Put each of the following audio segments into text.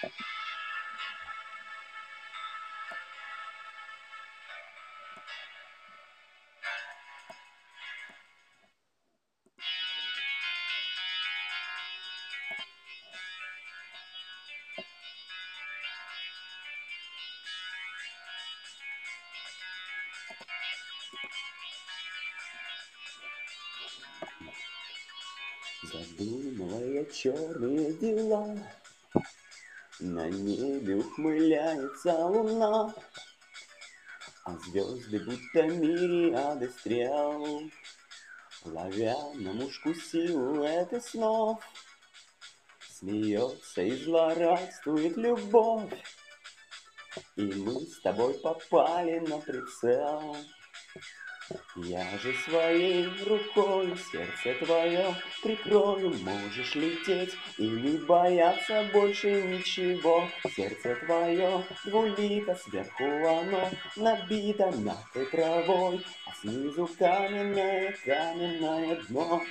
Задумывая черные дела, на небе ухмыляется луна, а звезды будто мириады стрел, ловя на мушку силуэты снов. Смеется и злорадствует любовь, и мы с тобой попали на прицел. Я же своей рукой сердце твое прикрою, можешь лететь и не бояться больше ничего. Сердце твое двулико, сверху оно набито мягкой травой, а снизу каменное, каменное дно.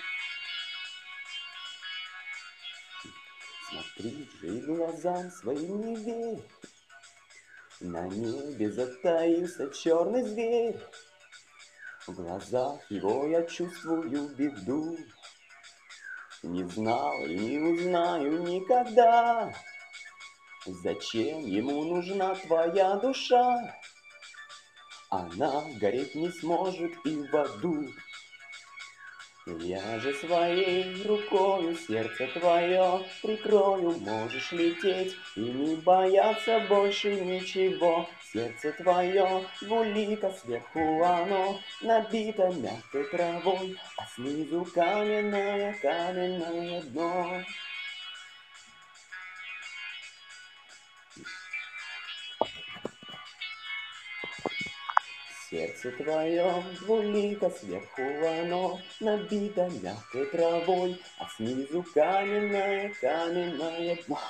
Смотри же и глазам своим не верь, на небе затаился черный зверь. В глазах его я чувствую беду, не знал и не узнаю никогда, зачем ему нужна твоя душа. Она гореть не сможет и в аду. Я же своей рукою сердце твое прикрою, можешь лететь и не бояться больше ничего. Сердце твое двулико, сверху оно набито мягкой травой, а снизу каменное, каменное дно. Сердце твое двулико, сверху оно набито мягкой травой, а снизу каменное, каменное дно.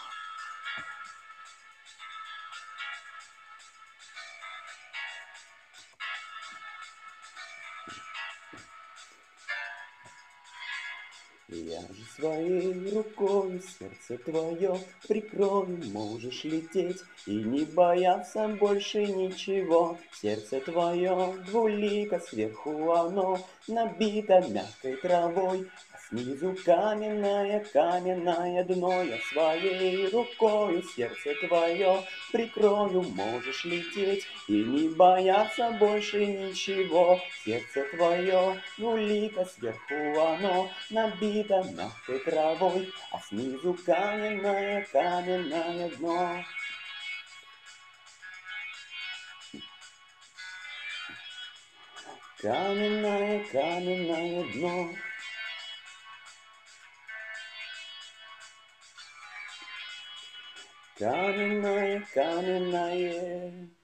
Я же своей рукой сердце твое прикрою, можешь лететь и не бояться больше ничего. Сердце твое двулико, сверху оно набито мягкой травой, а снизу каменное, каменное дно. Я своей рукой сердце твое прикрою, можешь лететь и не бояться больше ничего. Сердце твое двулико, сверху оно набито мягкой травой, а снизу каменное, каменное дно. Каменное, каменное дно. Каменное, каменное